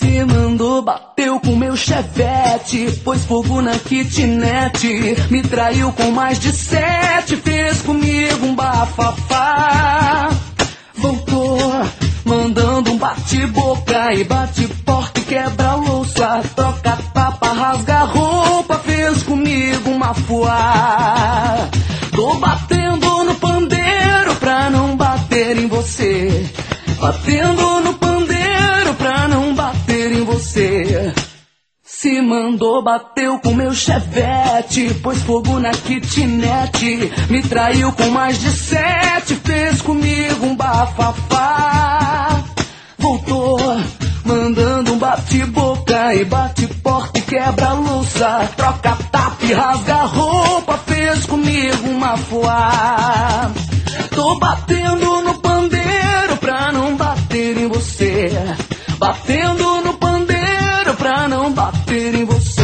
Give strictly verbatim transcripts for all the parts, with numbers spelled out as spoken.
Se mandou, bateu com meu chevette, pôs fogo na kitnet, me traiu com mais de sete, fez comigo um bafafá. Voltou, mandando um bate-boca e bate-porta e quebra-louça, troca tapa, rasga roupa, fez comigo uma fuá. Tô batendo no pandeiro pra não bater em você, batendo no pandeiro pra não bater em você. Se mandou, bateu com meu chevette, pôs fogo na kitnet, me traiu com mais de sete, fez comigo um bafafá. Voltou, mandando um bate-boca e bate-porta e quebra-louça, troca tapa e rasga roupa, fez comigo uma fuá. Tô batendo no pandeiro pra não bater em você, batendo no pandeiro pra não bater em você.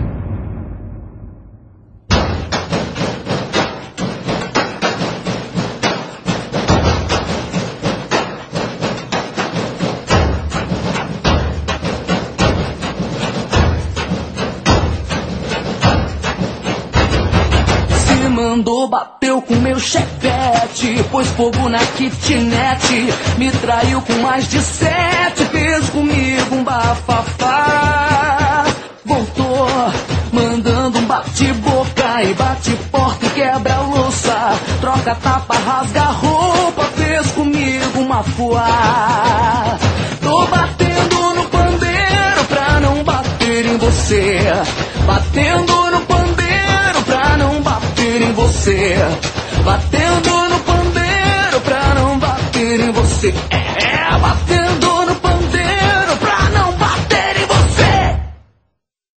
Se mandou, bateu com meu chevette, pôs fogo na kitnet, me traiu com mais de sete, fez comigo um bafafá. Voltou, mandando um bate-boca e bate-porta e quebra-louça, troca tapa, rasga roupa, fez comigo uma fuá. Tô batendo no pandeiro pra não bater em você, batendo no pandeiro pra não bater em você, batendo no pandeiro pra não bater em você.